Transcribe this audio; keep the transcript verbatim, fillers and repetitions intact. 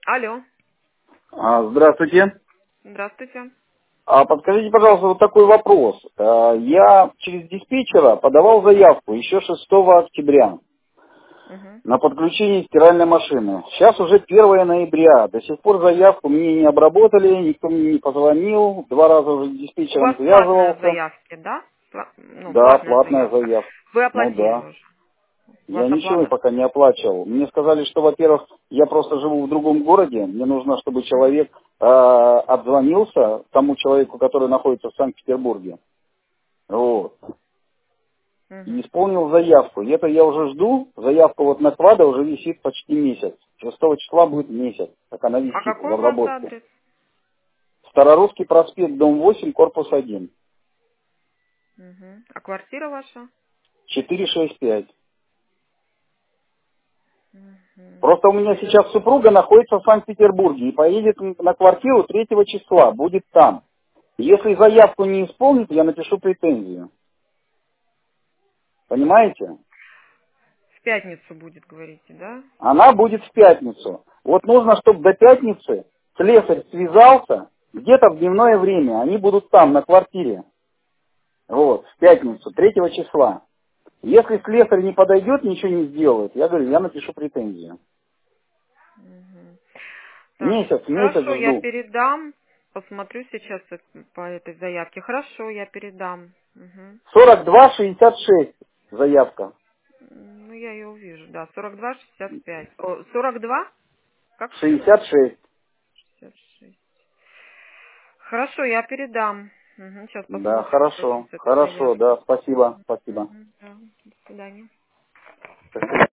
Алло. А, Здравствуйте. Здравствуйте. А подскажите, пожалуйста, вот такой вопрос. А, Я через диспетчера подавал заявку еще шестого октября Угу. на подключение стиральной машины. Сейчас уже первое ноября. До сих пор заявку мне не обработали, никто мне не позвонил. Два раза уже с У диспетчером вас платная связывался. заявка, да? Пла- Ну, Да, платная платная заявка. заявка. Вы Ну оплатили да. уже. У вас Я ничего оплата. пока не оплачивал. Мне сказали, что, во-первых, я просто живу в другом городе. Мне нужно, чтобы человек э, отзвонился тому человеку, который находится в Санкт-Петербурге. Вот. И Угу. исполнил заявку. И это я уже жду. Заявка вот на квада уже висит почти месяц. Шестого числа будет месяц, как она А висит в какой у вас обработке. адрес? Старорусский проспект, дом восемь, корпус один. Угу. А квартира ваша? четыре шесть пять. Угу. Просто у меня сейчас супруга находится в Санкт-Петербурге и поедет на квартиру третьего числа, будет там. Если заявку не исполнит, я напишу претензию. Понимаете? В пятницу будет, говорите, да? Она будет в пятницу. Вот нужно, чтобы до пятницы слесарь связался, где-то в дневное время. Они будут там, на квартире. Вот, в пятницу, третьего числа. Если слесарь не подойдет, ничего не сделает, я говорю, я напишу претензию. Угу. Так, Месяц, месяц хорошо, я жду. передам. Посмотрю сейчас э- по этой заявке. Хорошо, я передам. Угу. сорок два шестьдесят шесть заявка. Ну, я ее увижу, да. сорок два шестьдесят пять. О, сорок два? Как сказали? шестьдесят шесть. шестьдесят шесть. Хорошо, я передам. Сейчас Да, посмотрим, что там хорошо, с этой хорошо, заявкой. да, спасибо, спасибо. Мгм, да. До свидания. Спасибо.